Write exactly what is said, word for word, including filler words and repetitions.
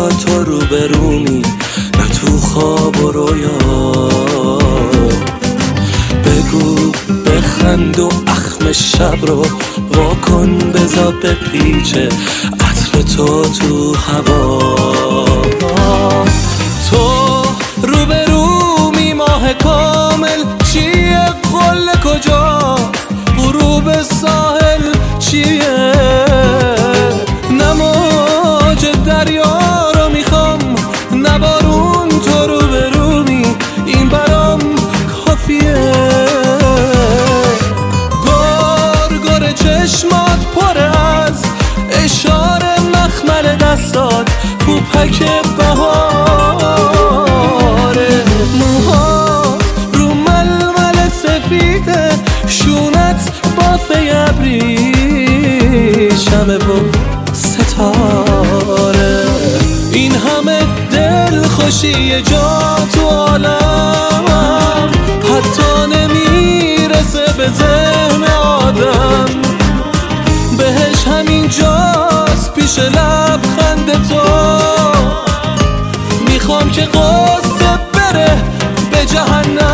با تو روبرومی، نه تو خواب و رویا. بگو بخند و اخم شب رو واکن، بذار بپیچه عطر تو تو هوا. تو روبرومی ماه کامل، چیه قله کجا، غروب ساحل چیه، نموج دریا رو میخوام، نبارون تو روبرومی، این برام کافیه. گر گر چشمات پر از اشاره مخمل دستات، پوپک بهاره، موهات رو ململ سفیده، شونت بافه ابری، شمه و ستاره. این همه دل خوشی جا تو عالم، حتی نمیرسه به ذهن آدم، بهش همین جاست پیش لبخند تو. میخوام که قصه بره به جهنم.